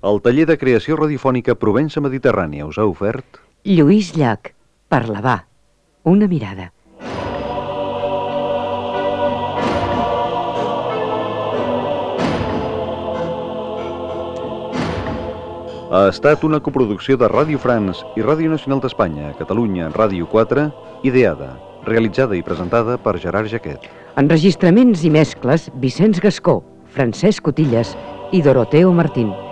El taller de creació radiofònica Provença Mediterrània us ha ofert... Lluís Llach, per lavar, una mirada. Ha estat una coproducció de Ràdio France i Ràdio Nacional d'Espanya, Catalunya, Ràdio 4, ideada, realitzada i presentada per Gerard Jaquet. Enregistraments i mescles, Vicenç Gascó, Francesc Cotillas i Doroteo Martín.